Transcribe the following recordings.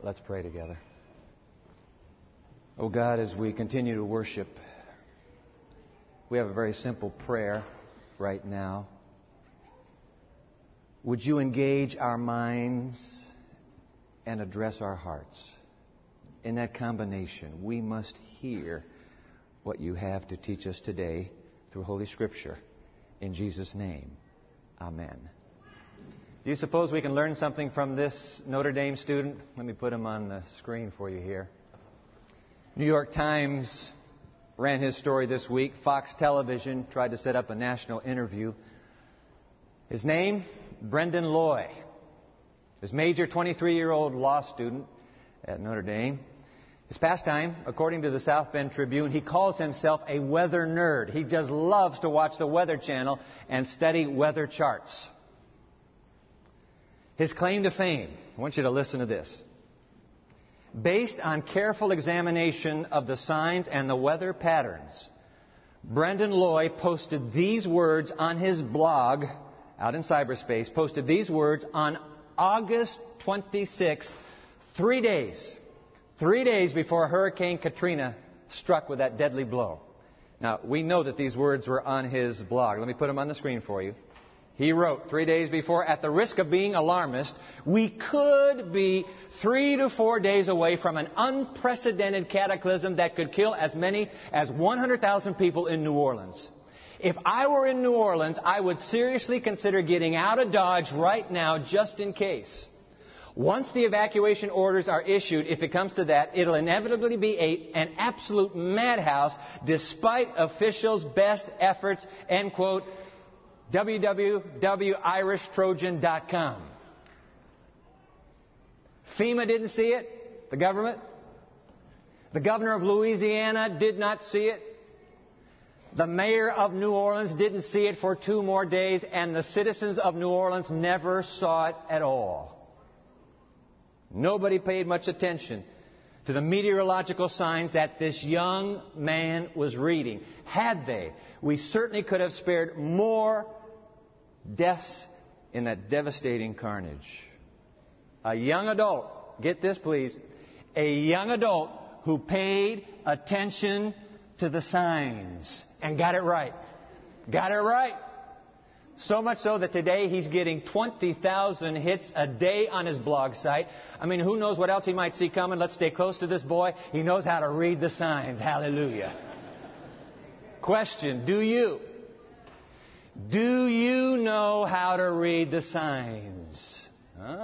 Let's pray together. Oh God, as we continue to worship, we have a very simple prayer right now. Would you engage our minds and address our hearts? In that combination, we must hear what you have to teach us today through Holy Scripture. In Jesus' name, amen. Do you suppose we can learn something from this Notre Dame student? Let me put him on the screen for you here. New York Times ran his story this week. Fox Television tried to set up a national interview. His name, Brendan Loy. This major 23-year-old law student at Notre Dame. His pastime, according to the South Bend Tribune, he calls himself a weather nerd. He just loves to watch the Weather Channel and study weather charts. His claim to fame, I want you to listen to this. Based on careful examination of the signs and the weather patterns, Brendan Loy posted these words on his blog, out in cyberspace, posted these words on August 26, 3 days before Hurricane Katrina struck with that deadly blow. Now, we know that these words were on his blog. Let me put them on the screen for you. He wrote 3 days before, at the risk of being alarmist, we could be 3 to 4 days away from an unprecedented cataclysm that could kill as many as 100,000 people in New Orleans. If I were in New Orleans, I would seriously consider getting out of Dodge right now just in case. Once the evacuation orders are issued, if it comes to that, it'll inevitably be an absolute madhouse despite officials' best efforts, end quote, www.irishtrojan.com. FEMA didn't see it, the government. The governor of Louisiana did not see it. The mayor of New Orleans didn't see it for 2 more days, and the citizens of New Orleans never saw it at all. Nobody paid much attention to the meteorological signs that this young man was reading. Had they, we certainly could have spared more deaths in that devastating carnage. A young adult, get this please, a young adult who paid attention to the signs and got it right. Got it right. So much so that today he's getting 20,000 hits a day on his blog site. I mean, who knows what else he might see coming? Let's stay close to this boy. He knows how to read the signs. Hallelujah. Question, do you? Do you know how to read the signs? Huh?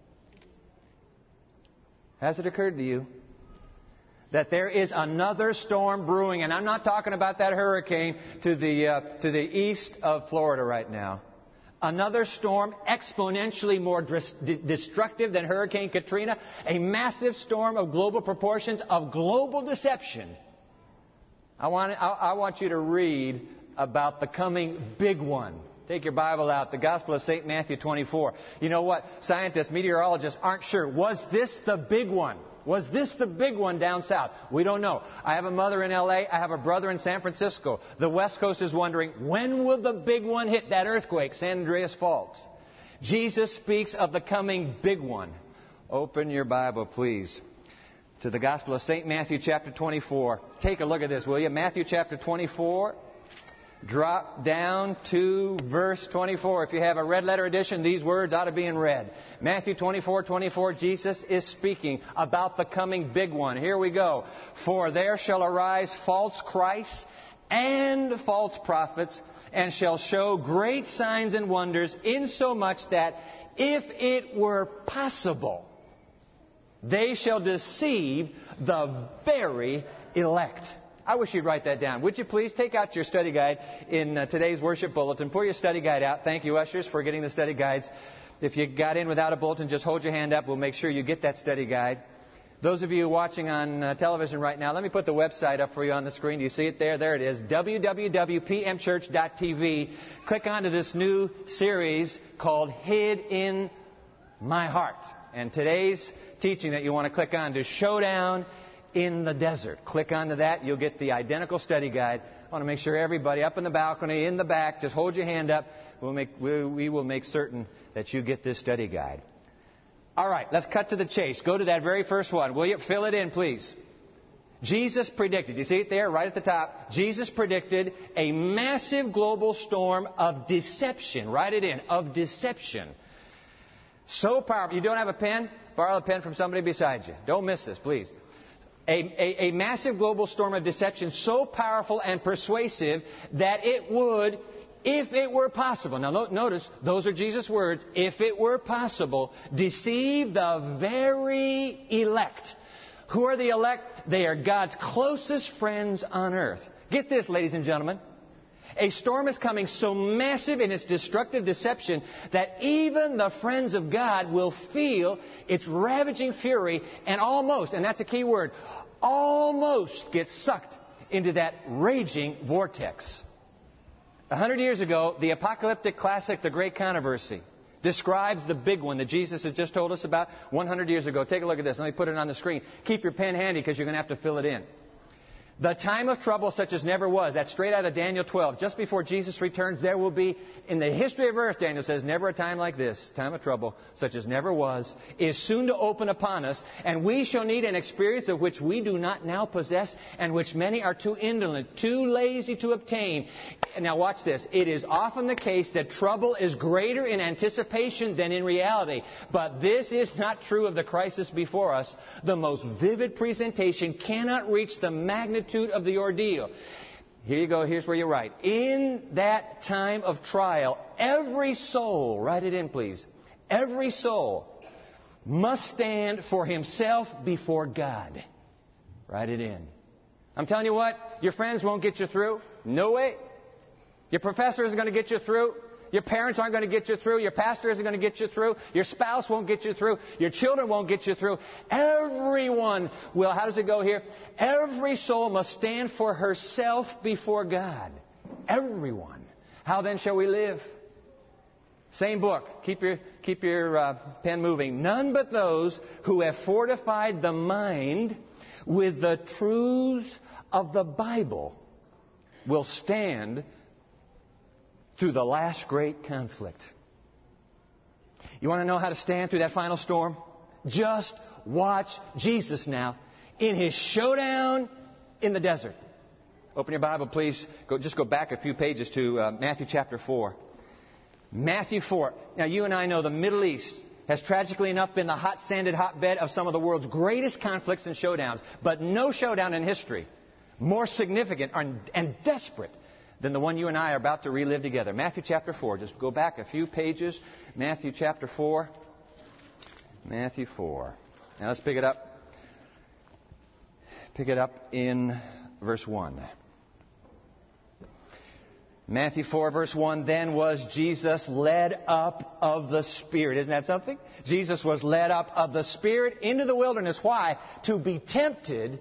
Has it occurred to you that there is another storm brewing? And I'm not talking about that hurricane to the east of Florida right now. Another storm exponentially more destructive than Hurricane Katrina. A massive storm of global proportions, of global deception. I want you to read about the coming big one. Take your Bible out, the Gospel of St. Matthew 24. You know what? Scientists, meteorologists aren't sure. Was this the big one? Was this the big one down south? We don't know. I have a mother in L.A. I have a brother in San Francisco. The West Coast is wondering, when will the big one hit that earthquake, San Andreas Fault? Jesus speaks of the coming big one. Open your Bible, please, to the Gospel of St. Matthew chapter 24. Take a look at this, will you? Matthew chapter 24. Drop down to verse 24. If you have a red letter edition, these words ought to be in red. Matthew 24:24, Jesus is speaking about the coming big one. Here we go. For there shall arise false Christs and false prophets, and shall show great signs and wonders, insomuch that if it were possible, they shall deceive the very elect. I wish you'd write that down. Would you please take out your study guide in today's worship bulletin. Pull your study guide out. Thank you, ushers, for getting the study guides. If you got in without a bulletin, just hold your hand up. We'll make sure you get that study guide. Those of you watching on television right now, let me put the website up for you on the screen. Do you see it there? There it is, www.pmchurch.tv. Click onto this new series called Hid in My Heart. And today's teaching that you want to click on to Showdown in the Desert. Click onto that. You'll get the identical study guide. I want to make sure everybody up in the balcony, in the back, just hold your hand up. We will make certain that you get this study guide. All right, let's cut to the chase. Go to that very first one. Will you fill it in, please? Jesus predicted, you see it there right at the top? Jesus predicted a massive global storm of deception. Write it in, of deception. So powerful. You don't have a pen? Borrow a pen from somebody beside you. Don't miss this, please. A massive global storm of deception so powerful and persuasive that it would, if it were possible, now notice, those are Jesus' words, if it were possible, deceive the very elect. Who are the elect? They are God's closest friends on earth. Get this, ladies and gentlemen. A storm is coming so massive in its destructive deception that even the friends of God will feel its ravaging fury and almost, and that's a key word, almost get sucked into that raging vortex. 100 years ago, the apocalyptic classic, The Great Controversy, describes the big one that Jesus has just told us about 100 years ago. Take a look at this. Let me put it on the screen. Keep your pen handy because you're going to have to fill it in. The time of trouble such as never was. That's straight out of Daniel 12. Just before Jesus returns, there will be, in the history of earth, Daniel says, never a time like this. Time of trouble such as never was is soon to open upon us, and we shall need an experience of which we do not now possess, and which many are too indolent, too lazy to obtain. Now watch this. It is often the case that trouble is greater in anticipation than in reality. But this is not true of the crisis before us. The most vivid presentation cannot reach the magnitude of the ordeal. Here you go. Here's where you write. In that time of trial, every soul, write it in please, every soul must stand for himself before God. Write it in. I'm telling you what, your friends won't get you through. No way. Your professor isn't going to get you through. Your parents aren't going to get you through. Your pastor isn't going to get you through. Your spouse won't get you through. Your children won't get you through. Everyone will. How does it go here? Every soul must stand for herself before God. Everyone. How then shall we live? Same book. Keep your pen moving. None but those who have fortified the mind with the truths of the Bible will stand through the last great conflict. You want to know how to stand through that final storm? Just watch Jesus now in His showdown in the desert. Open your Bible, please. Just go back a few pages to Matthew chapter 4. Matthew 4. Now, you and I know the Middle East has tragically enough been the hot, sanded hotbed of some of the world's greatest conflicts and showdowns. But no showdown in history more significant and desperate than the one you and I are about to relive together. Matthew chapter 4. Just go back a few pages. Matthew chapter 4. Matthew 4. Now let's pick it up. Pick it up in verse 1. Matthew 4, verse 1. Then was Jesus led up of the Spirit. Isn't that something? Jesus was led up of the Spirit into the wilderness. Why? To be tempted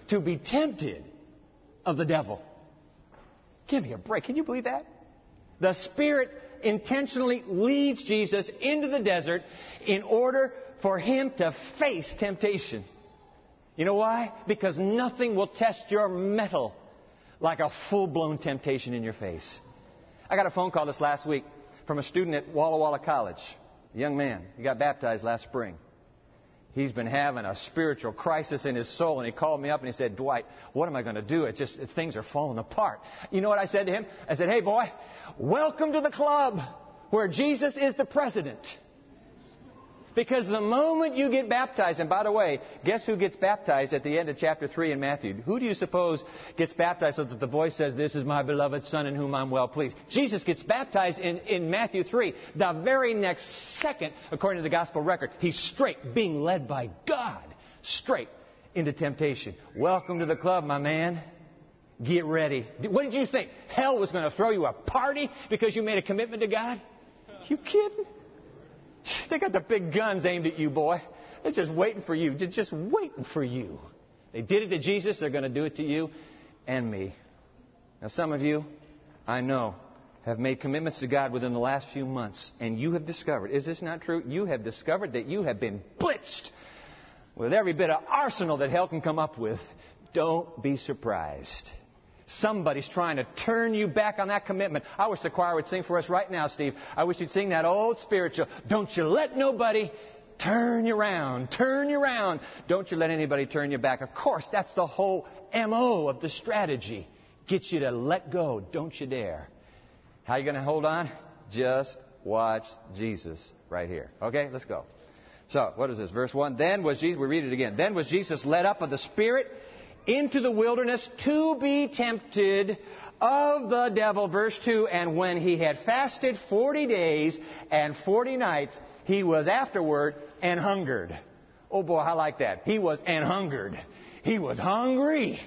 of the devil. Give me a break. Can you believe that? The Spirit intentionally leads Jesus into the desert in order for Him to face temptation. You know why? Because nothing will test your mettle like a full-blown temptation in your face. I got a phone call this last week from a student at Walla Walla College, a young man. He got baptized last spring. He's been having a spiritual crisis in his soul, and he called me up and he said, Dwight, what am I going to do? It's just things are falling apart. You know what I said to him? I said, hey, boy, welcome to the club where Jesus is the president. Because the moment you get baptized, and by the way, guess who gets baptized at the end of chapter 3 in Matthew? Who do you suppose gets baptized so that the voice says, this is my beloved Son in whom I'm well pleased? Jesus gets baptized in Matthew 3. The very next second, according to the gospel record, he's straight being led by God, straight into temptation. Welcome to the club, my man. Get ready. What did you think? Hell was going to throw you a party because you made a commitment to God? You kidding? They got the big guns aimed at you, boy. They're just waiting for you. They're just waiting for you. They did it to Jesus. They're going to do it to you and me. Now, some of you, I know, have made commitments to God within the last few months. And you have discovered, is this not true? You have discovered that you have been blitzed with every bit of arsenal that hell can come up with. Don't be surprised. Somebody's trying to turn you back on that commitment. I wish the choir would sing for us right now, Steve. I wish you'd sing that old spiritual. Don't you let nobody turn you around, turn you around. Don't you let anybody turn you back. Of course, that's the whole M.O. of the strategy. Get you to let go. Don't you dare. How are you going to hold on? Just watch Jesus right here. Okay, let's go. So, what is this? Verse 1. Then was Jesus, we read it again. Then was Jesus led up of the Spirit into the wilderness to be tempted of the devil. Verse 2. And when he had fasted 40 days and 40 nights, he was afterward and hungered. Oh boy, I like that. He was and hungered. He was hungry.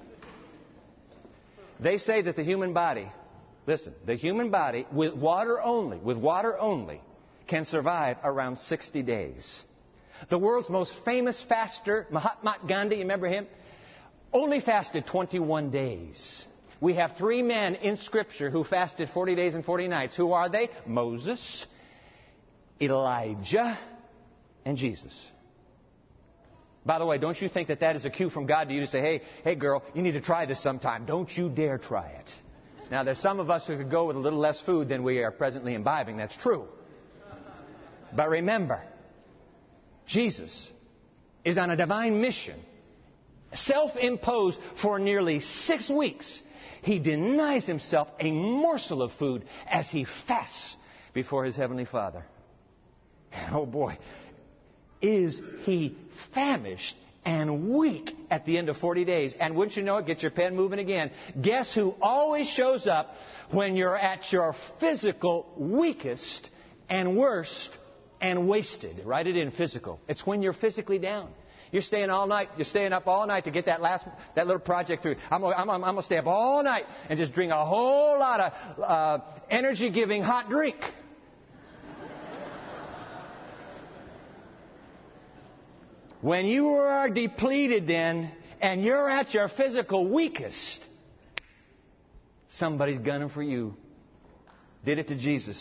They say that the human body, listen, the human body with water only, can survive around 60 days. The world's most famous faster, Mahatma Gandhi, you remember him? Only fasted 21 days. We have 3 men in Scripture who fasted 40 days and 40 nights. Who are they? Moses, Elijah, and Jesus. By the way, don't you think that is a cue from God to you to say, hey girl, you need to try this sometime. Don't you dare try it. Now, there's some of us who could go with a little less food than we are presently imbibing. That's true. But remember, Jesus is on a divine mission, self-imposed for nearly 6 weeks. He denies himself a morsel of food as he fasts before his Heavenly Father. And oh boy, is he famished and weak at the end of 40 days. And wouldn't you know it, get your pen moving again. Guess who always shows up when you're at your physical weakest and worst and wasted? Write it in, physical. It's when you're physically down. You're staying all night. You're staying up all night to get that little project through. I'm going to stay up all night and just drink a whole lot of energy-giving hot drink. When you are depleted then, and you're at your physical weakest, somebody's gunning for you. Did it to Jesus.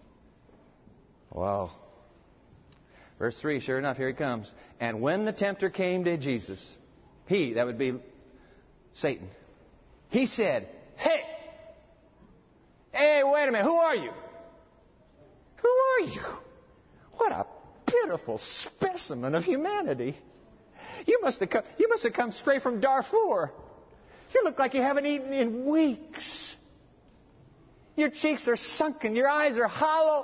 Wow. Verse 3, sure enough, here he comes. And when the tempter came to Jesus, that would be Satan, he said, Hey, wait a minute, who are you? Who are you? What a pitiful specimen of humanity. You must have come straight from Darfur. You look like you haven't eaten in weeks. Your cheeks are sunken. Your eyes are hollow.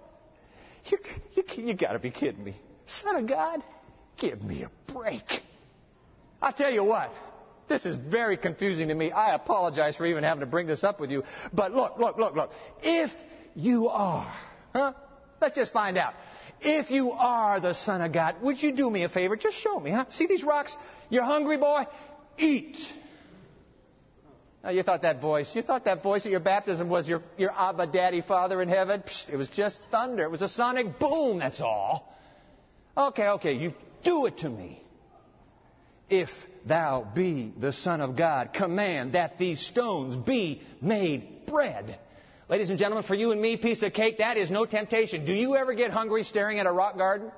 You got to be kidding me. Son of God, give me a break. I'll tell you what. This is very confusing to me. I apologize for even having to bring this up with you. But look. If you are, let's just find out. If you are the Son of God, would you do me a favor? Just show me, See these rocks? You're hungry, boy? Eat. Now, you thought that voice at your baptism was your Abba Daddy Father in heaven? Psst, it was just thunder. It was a sonic boom, that's all. Okay, you do it to me. If thou be the Son of God, command that these stones be made bread. Ladies and gentlemen, for you and me, piece of cake, that is no temptation. Do you ever get hungry staring at a rock garden?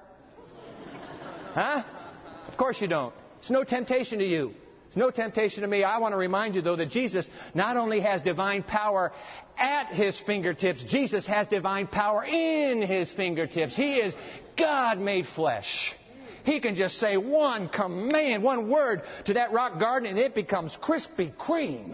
Of course you don't. It's no temptation to you. It's no temptation to me. I want to remind you, though, that Jesus not only has divine power at His fingertips, Jesus has divine power in His fingertips. He is God made flesh. He can just say one command, one word to that rock garden, and it becomes Krispy Kreme.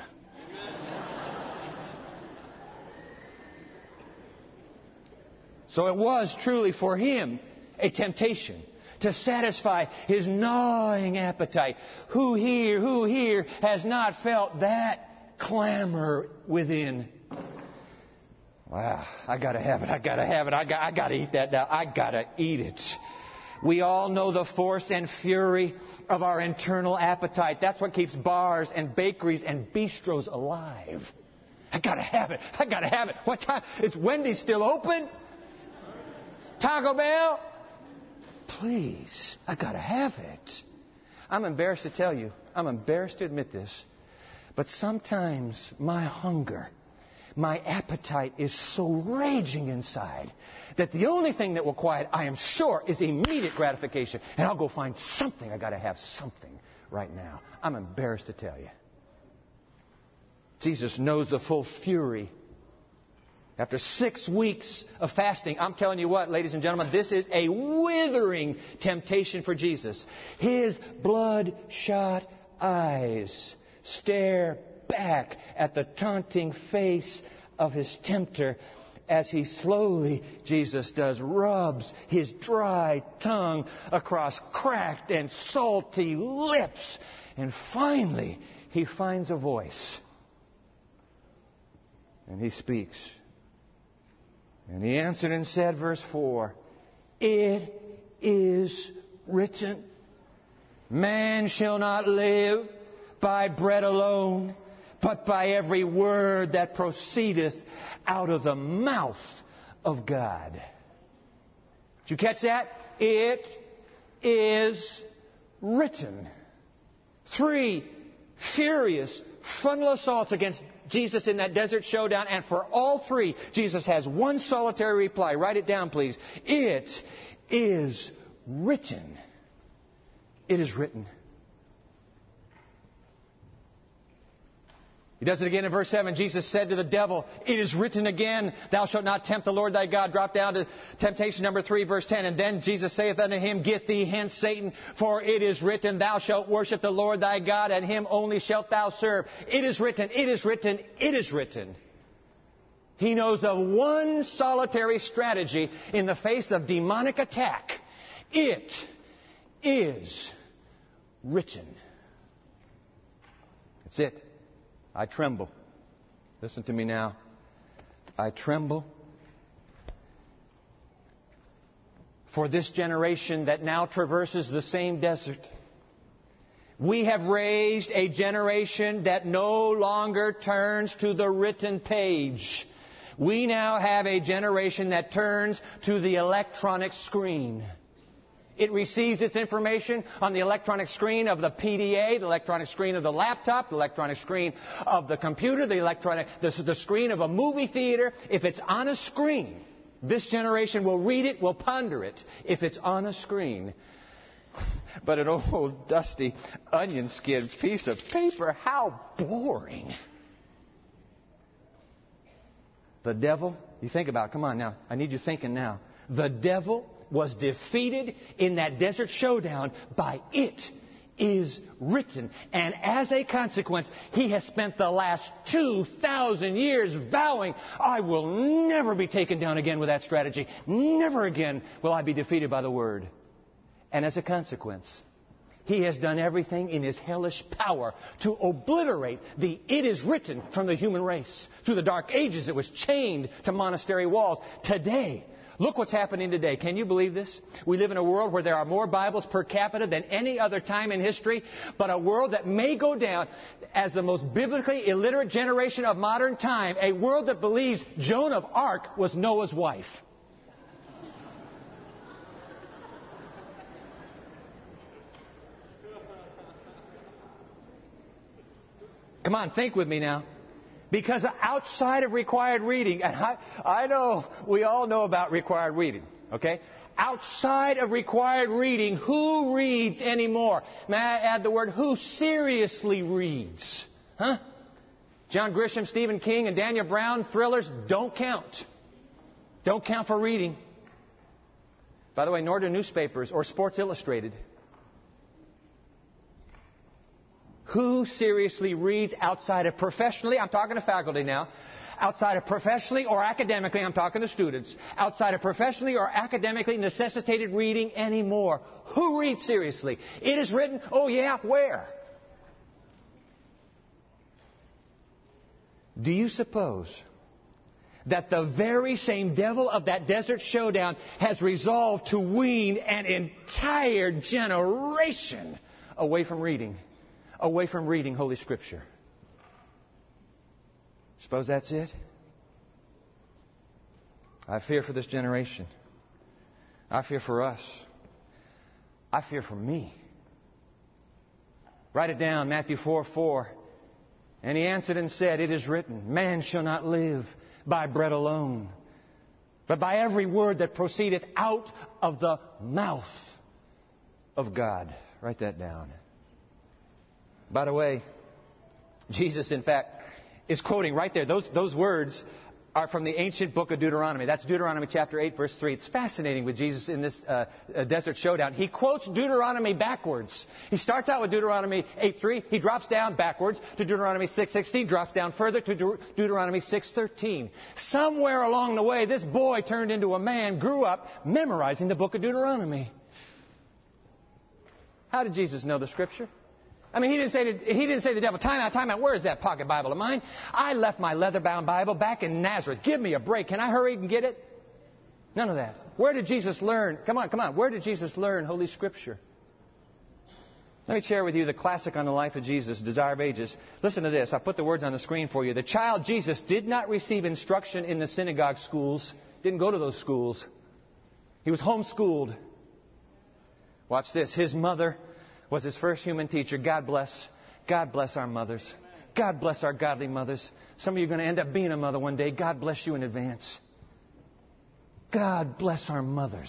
So it was truly for Him a temptation to satisfy His gnawing appetite. Who here has not felt that clamor within? Wow, I got to have it. I got to eat that now. I got to eat it. We all know the force and fury of our internal appetite. That's what keeps bars and bakeries and bistros alive. I got to have it. What time? Is Wendy's still open? Taco Bell? Please, I got to have it. I'm embarrassed to tell you. I'm embarrassed to admit this. But sometimes my hunger, my appetite is so raging inside that the only thing that will quiet, I am sure, is immediate gratification. And I'll go find something. I got to have something right now. I'm embarrassed to tell you. Jesus knows the full fury After 6 weeks of fasting, I'm telling you what, ladies and gentlemen, this is a withering temptation for Jesus. His bloodshot eyes stare back at the taunting face of His tempter as He slowly, Jesus does, rubs His dry tongue across cracked and salty lips. And finally, He finds a voice. And He speaks. And He answered and said, verse 4, "It is written, man shall not live by bread alone, but by every word that proceedeth out of the mouth of God." Did you catch that? It is written. 3 furious frontal assaults against Jesus in that desert showdown, and for all 3, Jesus has one solitary reply. Write it down, please. It is written. It is written. He does it again in verse 7. Jesus said to the devil, "It is written again, thou shalt not tempt the Lord thy God." Drop down to temptation number 3, verse 10. "And then Jesus saith unto him, Get thee hence, Satan, for it is written, Thou shalt worship the Lord thy God, and Him only shalt thou serve." It is written, it is written, it is written. He knows of one solitary strategy in the face of demonic attack. It is written. That's it. I tremble. Listen to me now. I tremble for this generation that now traverses the same desert. We have raised a generation that no longer turns to the written page. We now have a generation that turns to the electronic screen. It receives its information on the electronic screen of the PDA, the electronic screen of the laptop, the electronic screen of the computer, the screen of a movie theater. If it's on a screen, this generation will read it, will ponder it, if it's on a screen. But an old, dusty, onion skin piece of paper, how boring. The devil, you think about it. Come on now. I need you thinking now. The devil was defeated in that desert showdown by "it is written." And as a consequence, he has spent the last 2,000 years vowing, "I will never be taken down again with that strategy. Never again will I be defeated by the Word." And as a consequence, he has done everything in his hellish power to obliterate the "it is written" from the human race. Through the Dark Ages, it was chained to monastery walls. Today, look what's happening today. Can you believe this? We live in a world where there are more Bibles per capita than any other time in history, but a world that may go down as the most biblically illiterate generation of modern time, a world that believes Joan of Arc was Noah's wife. Come on, think with me now. Because outside of required reading, and I know we all know about required reading, okay? Outside of required reading, who reads anymore? May I add the word who seriously reads? Huh? John Grisham, Stephen King, and Daniel Brown thrillers don't count. Don't count for reading. By the way, nor do newspapers or Sports Illustrated. Who seriously reads outside of professionally, I'm talking to faculty now, outside of professionally or academically, I'm talking to students, outside of professionally or academically necessitated reading anymore? Who reads seriously? It is written, oh yeah, where? Do you suppose that the very same devil of that desert showdown has resolved to wean an entire generation away from reading? Away from reading Holy Scripture. Suppose that's it? I fear for this generation. I fear for us. I fear for me. Write it down, Matthew 4:4. "And he answered and said, It is written, Man shall not live by bread alone, but by every word that proceedeth out of the mouth of God." Write that down. By the way, Jesus, in fact, is quoting right there. Those words are from the ancient book of Deuteronomy. That's Deuteronomy chapter 8, verse 3. It's fascinating with Jesus in this desert showdown. He quotes Deuteronomy backwards. He starts out with Deuteronomy 8:3. He drops down backwards to Deuteronomy 6:16, drops down further to Deuteronomy 6:13. Somewhere along the way, this boy turned into a man, grew up memorizing the book of Deuteronomy. How did Jesus know the Scripture? I mean, he didn't say to the devil, time out, where is that pocket Bible of mine? I left my leather-bound Bible back in Nazareth. Give me a break. Can I hurry and get it? None of that. Where did Jesus learn? Come on. Where did Jesus learn Holy Scripture? Let me share with you the classic on the life of Jesus, Desire of Ages. Listen to this. I put the words on the screen for you. The child Jesus did not receive instruction in the synagogue schools. Didn't go to those schools. He was homeschooled. Watch this. His mother was his first human teacher. God bless our mothers. God bless our godly mothers. Some of you are going to end up being a mother one day. God bless you in advance. God bless our mothers.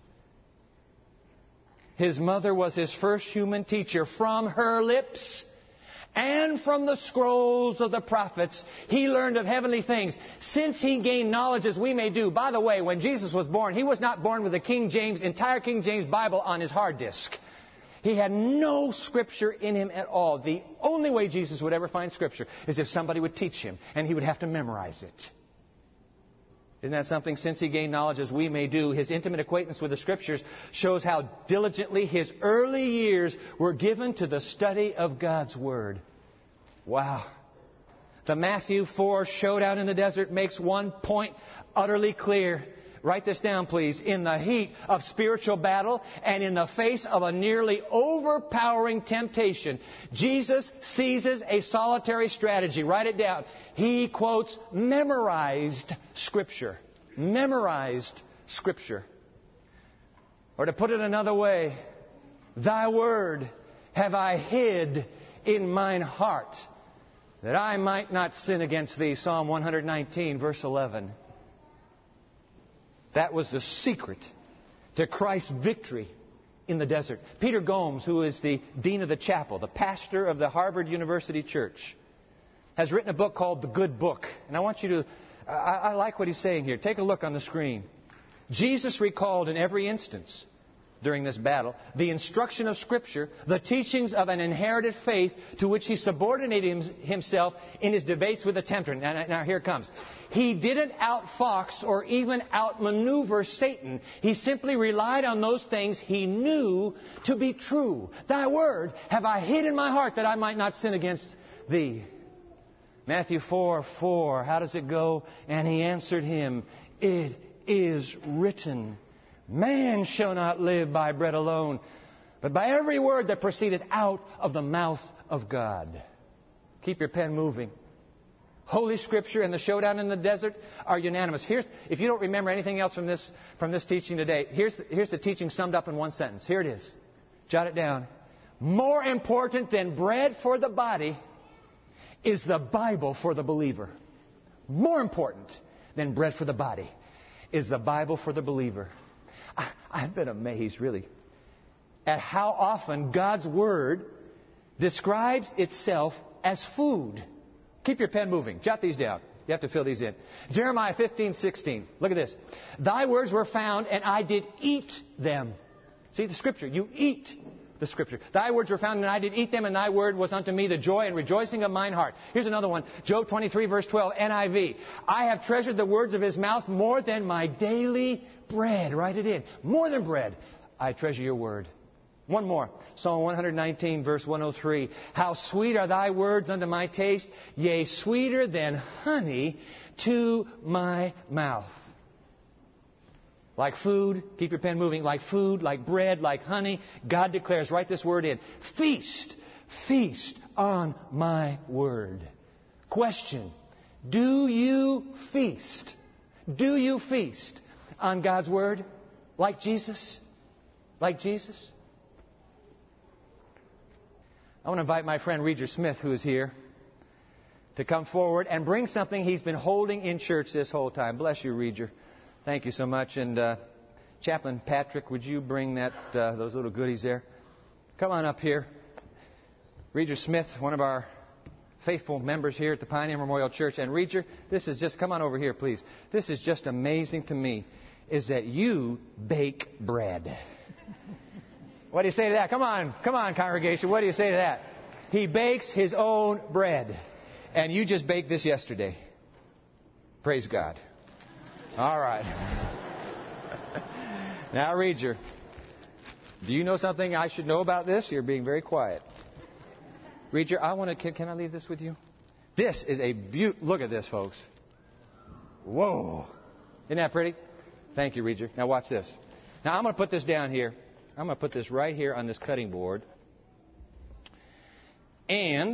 His mother was his first human teacher. From her lips and from the scrolls of the prophets, he learned of heavenly things. Since he gained knowledge as we may do. By the way, when Jesus was born, he was not born with the entire King James Bible on his hard disk. He had no Scripture in him at all. The only way Jesus would ever find Scripture is if somebody would teach him, and he would have to memorize it. Isn't that something? Since he gained knowledge as we may do, his intimate acquaintance with the Scriptures shows how diligently his early years were given to the study of God's Word. Wow. The Matthew 4 showdown in the desert makes one point utterly clear. Write this down, please. In the heat of spiritual battle and in the face of a nearly overpowering temptation, Jesus seizes a solitary strategy. Write it down. He quotes memorized Scripture. Memorized Scripture. Or to put it another way, Thy word have I hid in mine heart, that I might not sin against Thee. Psalm 119, verse 11. That was the secret to Christ's victory in the desert. Peter Gomes, who is the dean of the chapel, the pastor of the Harvard University Church, has written a book called The Good Book. And I want you to, I like what he's saying here. Take a look on the screen. Jesus recalled in every instance during this battle the instruction of Scripture, the teachings of an inherited faith to which he subordinated himself in his debates with the tempter. Now here it comes. He didn't outfox or even outmaneuver Satan. He simply relied on those things he knew to be true. Thy word have I hid in my heart that I might not sin against Thee. Matthew 4:4. How does it go? And he answered him, It is written, Man shall not live by bread alone, but by every word that proceedeth out of the mouth of God. Keep your pen moving. Holy Scripture and the showdown in the desert are unanimous. If you don't remember anything else from this teaching today, here's the teaching summed up in one sentence. Here it is. Jot it down. More important than bread for the body is the Bible for the believer. More important than bread for the body is the Bible for the believer. I've been amazed, really, at how often God's Word describes itself as food. Keep your pen moving. Jot these down. You have to fill these in. Jeremiah 15:16. Look at this. Thy words were found, and I did eat them. See the Scripture. You eat the Scripture. Thy words were found, and I did eat them, and Thy word was unto me the joy and rejoicing of mine heart. Here's another one. Job 23, verse 12, NIV. I have treasured the words of His mouth more than my daily bread. Write it in. More than bread. I treasure your word. One more. Psalm 119, verse 103. How sweet are Thy words unto my taste, yea, sweeter than honey to my mouth. Like food, keep your pen moving, like food, like bread, like honey, God declares, write this word in, feast, feast on my word. Question, do you feast? Do you feast on God's word like Jesus? Like Jesus? I want to invite my friend Reger Smith, who is here, to come forward and bring something he's been holding in church this whole time. Bless you, Reger. Thank you so much. And Chaplain Patrick, would you bring those little goodies there? Come on up here. Reger Smith, one of our faithful members here at the Pioneer Memorial Church. And Reacher, this is just, come on over here, please. This is just amazing to me, is that you bake bread. What do you say to that? Come on, congregation. What do you say to that? He bakes his own bread. And you just baked this yesterday. Praise God. All right. Now, Reacher, do you know something I should know about this? You're being very quiet. Reacher, can I leave this with you? This is a look at this, folks. Whoa. Isn't that pretty? Thank you, Reacher. Now watch this. Now I'm going to put this down here. I'm going to put this right here on this cutting board. And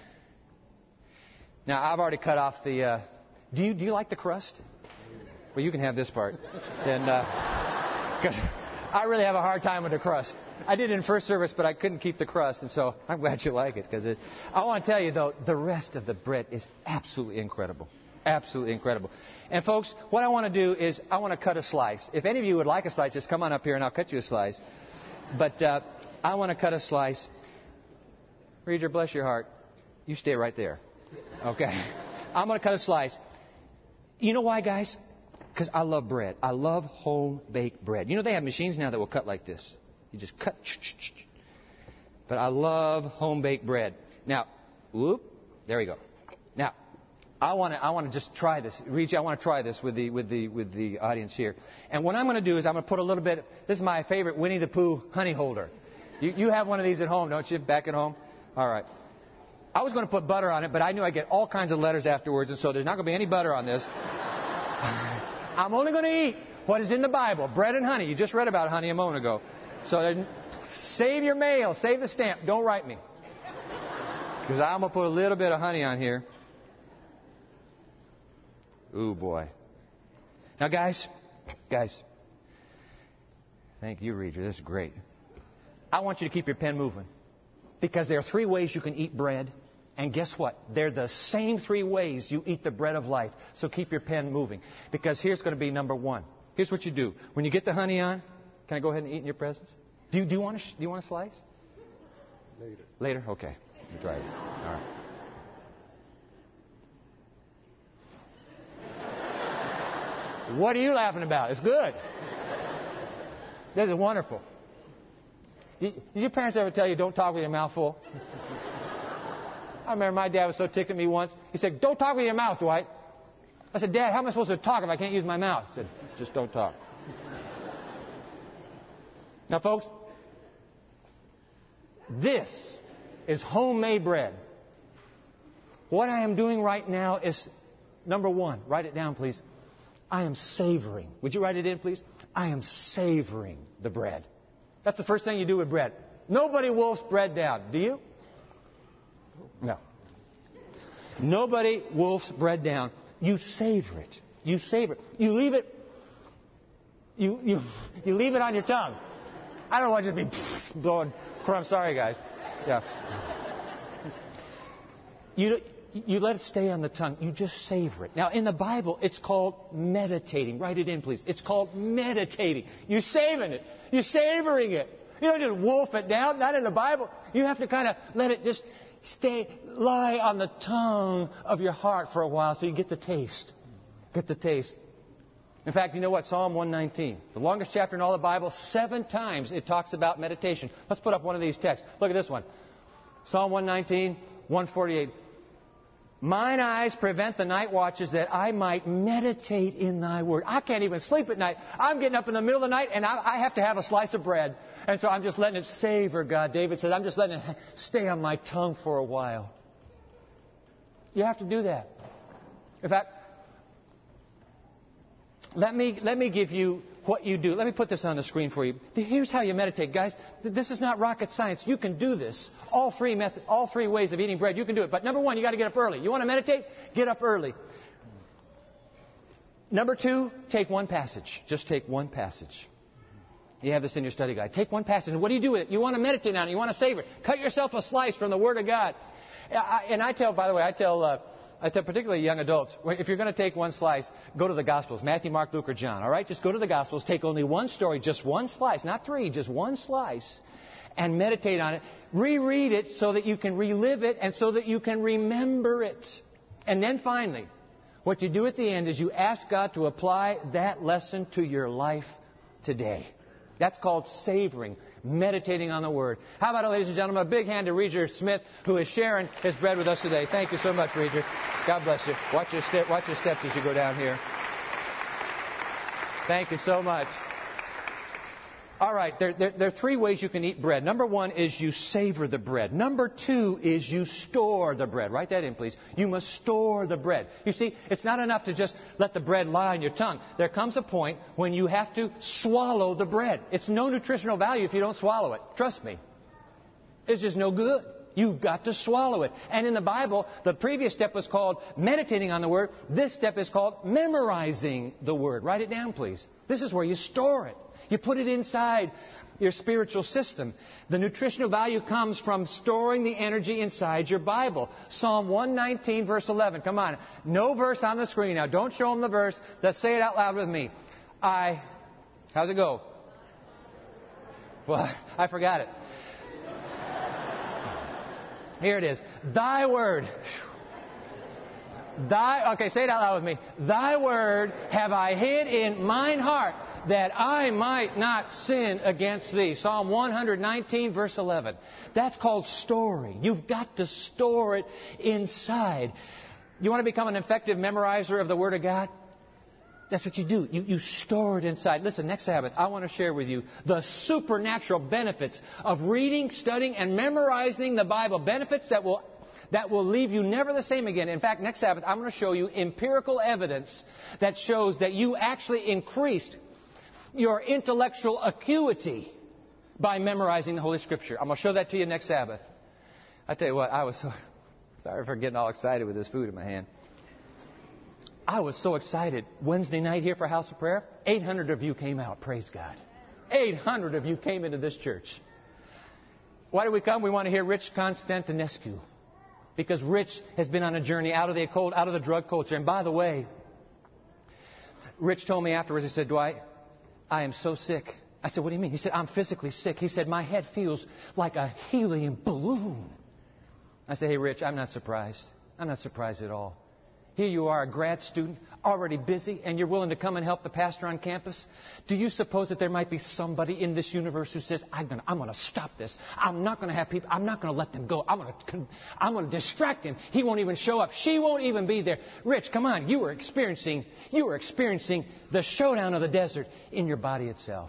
now I've already cut off the... Do you like the crust? Well, you can have this part. And because I really have a hard time with the crust. I did it in first service, but I couldn't keep the crust, and so I'm glad you like it. Because I want to tell you, though, the rest of the bread is absolutely incredible. Absolutely incredible. And, folks, what I want to do is I want to cut a slice. If any of you would like a slice, just come on up here and I'll cut you a slice. But I want to cut a slice. Reader, bless your heart. You stay right there. Okay? I'm going to cut a slice. You know why, guys? Because I love bread. I love home-baked bread. You know they have machines now that will cut like this. You just cut. But I love home-baked bread. Now, there we go. Now, I want to just try this. Reach, I want to try this with the audience here. And what I'm going to do is I'm going to put a little bit. This is my favorite Winnie the Pooh honey holder. You have one of these at home, don't you? Back at home. All right. I was going to put butter on it, but I knew I'd get all kinds of letters afterwards, and so there's not going to be any butter on this. I'm only going to eat what is in the Bible, bread and honey. You just read about honey a moment ago. So save your mail, save the stamp. Don't write me. Because I'm going to put a little bit of honey on here. Ooh, boy. Now, guys. Thank you, Reader. This is great. I want you to keep your pen moving. Because there are 3 ways you can eat bread. And guess what? They're the same 3 ways you eat the bread of life. So keep your pen moving. Because here's going to be number 1. Here's what you do. When you get the honey on, can I go ahead and eat in your presence? Do you want a slice? Later? Okay. You try it. All right. What are you laughing about? It's good. This is wonderful. Did your parents ever tell you don't talk with your mouth full? I remember my dad was so ticked at me once. He said, "Don't talk with your mouth, Dwight." I said, "Dad, how am I supposed to talk if I can't use my mouth?" He said, "Just don't talk." Now, folks, this is homemade bread. What I am doing right now is, number 1, write it down, please. I am savoring. Would you write it in, please? I am savoring the bread. That's the first thing you do with bread. Nobody wolfs bread down. Do you? No. Nobody wolfs bread down. You savor it. You savor it. You leave it. You leave it on your tongue. I don't want you to be blowing crumbs. Sorry, guys. Yeah. You let it stay on the tongue. You just savor it. Now, in the Bible, it's called meditating. Write it in, please. It's called meditating. You're saving it. You're savoring it. You don't just wolf it down. Not in the Bible. You have to kind of let it just lie on the tongue of your heart for a while so you get the taste. Get the taste. In fact, you know what? Psalm 119, the longest chapter in all the Bible, 7 times it talks about meditation. Let's put up one of these texts. Look at this one. Psalm 119, 148. Mine eyes prevent the night watches that I might meditate in thy word. I can't even sleep at night. I'm getting up in the middle of the night and I have to have a slice of bread. And so I'm just letting it savor, God. David says, I'm just letting it stay on my tongue for a while. You have to do that. In fact, let me give you what you do. Let me put this on the screen for you. Here's how you meditate, guys. This is not rocket science. You can do this. All three ways of eating bread, you can do it. But number 1, you got to get up early. You want to meditate? Get up early. Number 2, take one passage. Just take one passage. You have this in your study guide. Take one passage. And what do you do with it? You want to meditate on it. You want to savor it. Cut yourself a slice from the Word of God. I tell particularly young adults, if you're going to take one slice, go to the Gospels, Matthew, Mark, Luke, or John. All right? Just go to the Gospels, take only one story, just one slice, not 3, just one slice, and meditate on it. Reread it so that you can relive it and so that you can remember it. And then finally, what you do at the end is you ask God to apply that lesson to your life today. That's called savoring, meditating on the Word. How about it, ladies and gentlemen, a big hand to Reger Smith, who is sharing his bread with us today. Thank you so much, Reger. God bless you. Watch your steps as you go down here. Thank you so much. All right, there are three ways you can eat bread. Number one is you savor the bread. Number two is you store the bread. Write that in, please. You must store the bread. You see, it's not enough to just let the bread lie on your tongue. There comes a point when you have to swallow the bread. It's no nutritional value if you don't swallow it. Trust me. It's just no good. You've got to swallow it. And in the Bible, the previous step was called meditating on the Word. This step is called memorizing the Word. Write it down, please. This is where you store it. You put it inside your spiritual system. The nutritional value comes from storing the energy inside your Bible. Psalm 119, verse 11. Come on. No verse on the screen now. Don't show them the verse. Let's say it out loud with me. How's it go? Well, I forgot it. Here it is. Thy word. Okay, say it out loud with me. Thy word have I hid in mine heart, that I might not sin against thee. Psalm 119, verse 11. That's called storing. You've got to store it inside. You want to become an effective memorizer of the Word of God? That's what you do. You store it inside. Listen, next Sabbath, I want to share with you the supernatural benefits of reading, studying, and memorizing the Bible. Benefits that will leave you never the same again. In fact, next Sabbath, I'm going to show you empirical evidence that shows that you actually increased your intellectual acuity by memorizing the Holy Scripture. I'm going to show that to you next Sabbath. I tell you what, I was so sorry for getting all excited with this food in my hand. I was so excited. Wednesday night here for House of Prayer, 800 of you came out. Praise God. 800 of you came into this church. Why do we come? We want to hear Rich Constantinescu. Because Rich has been on a journey out of the drug culture. And by the way, Rich told me afterwards, he said, Dwight, I am so sick. I said, what do you mean? He said, I'm physically sick. He said, my head feels like a helium balloon. I said, hey, Rich, I'm not surprised. I'm not surprised at all. Here you are, a grad student, already busy, and you're willing to come and help the pastor on campus. Do you suppose that there might be somebody in this universe who says, I'm going to stop this. I'm not going to have people. I'm not going to let them go. I'm going to distract him. He won't even show up. She won't even be there. Rich, come on. You were experiencing the showdown of the desert in your body itself.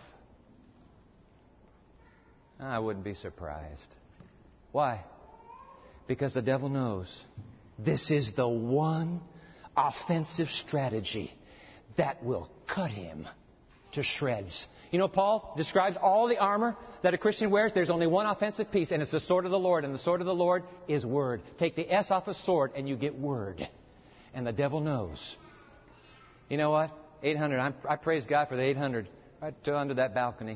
I wouldn't be surprised. Why? Because the devil knows this is the one offensive strategy that will cut him to shreds. You know, Paul describes all the armor that a Christian wears. There's only one offensive piece, and it's the sword of the Lord. And the sword of the Lord is Word. Take the S off a sword, and you get Word. And the devil knows. You know what? 800. I praise God for the 800 right under that balcony.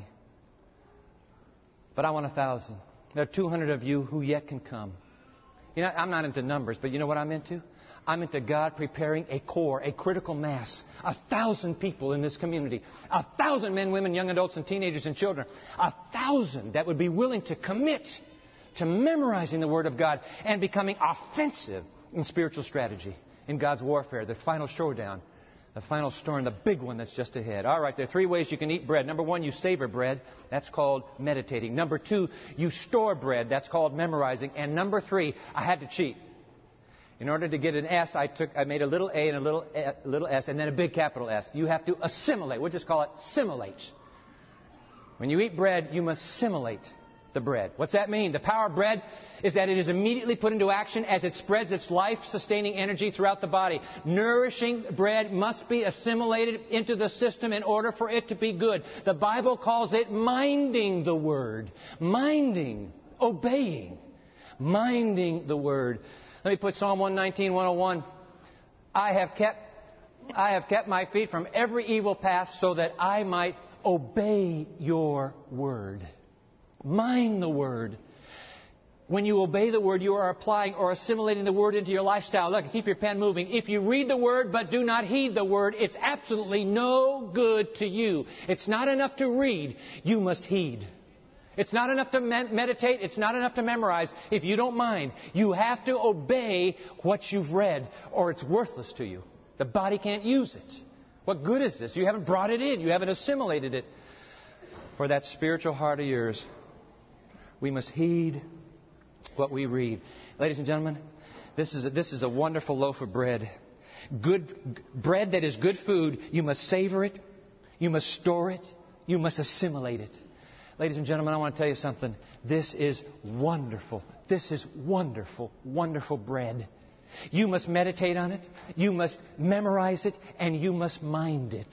But I want 1,000. There are 200 of you who yet can come. You know, I'm not into numbers, but you know what I'm into? I'm into God preparing a core, a critical mass, 1,000 people in this community, 1,000 men, women, young adults, and teenagers and children, 1,000 that would be willing to commit to memorizing the Word of God and becoming offensive in spiritual strategy, in God's warfare, the final showdown, the final storm, the big one that's just ahead. All right, there are three ways you can eat bread. Number one, you savor bread. That's called meditating. Number two, you store bread. That's called memorizing. And number three, I had to cheat. In order to get an S, I made a little A and a little S and then a big capital S. You have to assimilate. We'll just call it simulate. When you eat bread, you must simulate the bread. What's that mean? The power of bread is that it is immediately put into action as it spreads its life-sustaining energy throughout the body. Nourishing bread must be assimilated into the system in order for it to be good. The Bible calls it minding the Word. Minding, obeying, minding the Word. Let me put Psalm 119, 101. I have kept my feet from every evil path so that I might obey your word. Mind the Word. When you obey the Word, you are applying or assimilating the Word into your lifestyle. Look, keep your pen moving. If you read the Word but do not heed the Word, it's absolutely no good to you. It's not enough to read. You must heed. It's not enough to meditate. It's not enough to memorize. If you don't mind, you have to obey what you've read, or it's worthless to you. The body can't use it. What good is this? You haven't brought it in. You haven't assimilated it. For that spiritual heart of yours, we must heed what we read. Ladies and gentlemen, this is a wonderful loaf of bread. Good bread that is good food. You must savor it. You must store it. You must assimilate it. Ladies and gentlemen, I want to tell you something. This is wonderful. This is wonderful, wonderful bread. You must meditate on it. You must memorize it. And you must mind it.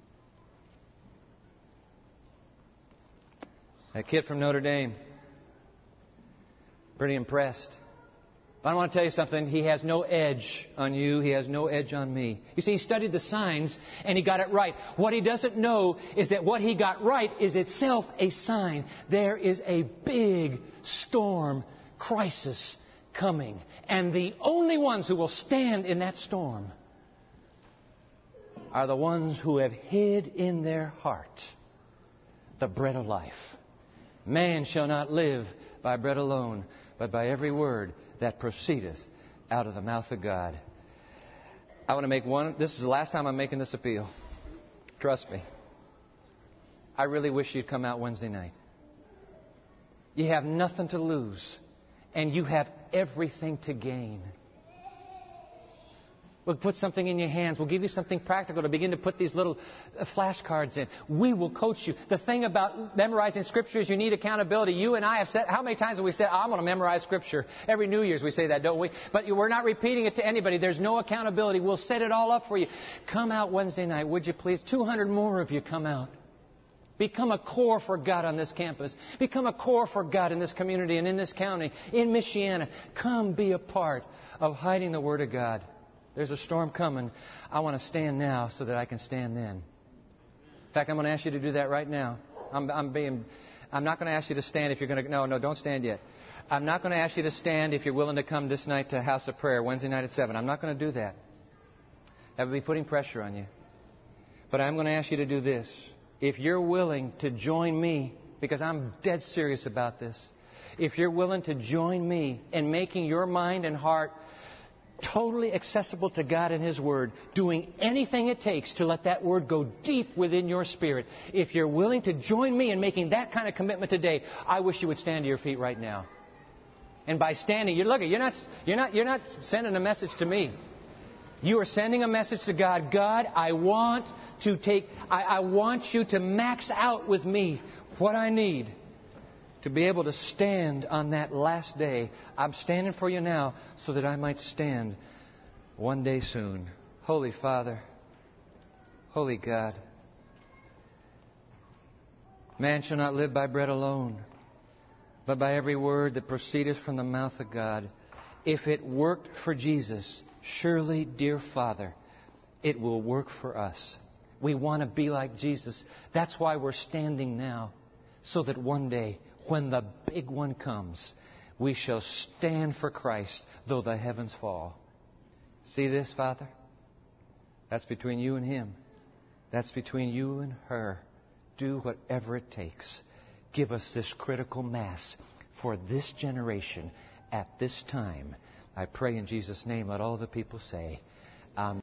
That kid from Notre Dame, pretty impressed. But I want to tell you something. He has no edge on you. He has no edge on me. You see, he studied the signs and he got it right. What he doesn't know is that what he got right is itself a sign. There is a big storm, crisis coming. And the only ones who will stand in that storm are the ones who have hid in their heart the bread of life. Man shall not live by bread alone, but by every word that proceedeth out of the mouth of God. I want to make one. This is the last time I'm making this appeal. Trust me. I really wish you'd come out Wednesday night. You have nothing to lose, and you have everything to gain. We'll put something in your hands. We'll give you something practical to begin to put these little flashcards in. We will coach you. The thing about memorizing Scripture is you need accountability. You and I have said, how many times have we said, I'm going to memorize Scripture? Every New Year's we say that, don't we? But we're not repeating it to anybody. There's no accountability. We'll set it all up for you. Come out Wednesday night, would you please? 200 more of you come out. Become a core for God on this campus. Become a core for God in this community and in this county, in Michiana. Come be a part of hiding the Word of God. There's a storm coming. I want to stand now so that I can stand then. In fact, I'm going to ask you to do that right now. I'm not going to ask you to stand if you're going to... No, don't stand yet. I'm not going to ask you to stand if you're willing to come this night to House of Prayer, Wednesday night at 7. I'm not going to do that. That would be putting pressure on you. But I'm going to ask you to do this. If you're willing to join me, because I'm dead serious about this, if you're willing to join me in making your mind and heart totally accessible to God and His Word, doing anything it takes to let that Word go deep within your spirit. If you're willing to join me in making that kind of commitment today, I wish you would stand to your feet right now. And by standing, you're not sending a message to me. You are sending a message to God. God, I want you to max out with me what I need to be able to stand on that last day. I'm standing for you now so that I might stand one day soon. Holy Father, Holy God, man shall not live by bread alone, but by every word that proceedeth from the mouth of God. If it worked for Jesus, surely, dear Father, it will work for us. We want to be like Jesus. That's why we're standing now, so that one day, when the big one comes, we shall stand for Christ, though the heavens fall. See this, Father? That's between you and Him. That's between you and her. Do whatever it takes. Give us this critical mass for this generation at this time. I pray in Jesus' name, let all the people say, Amen.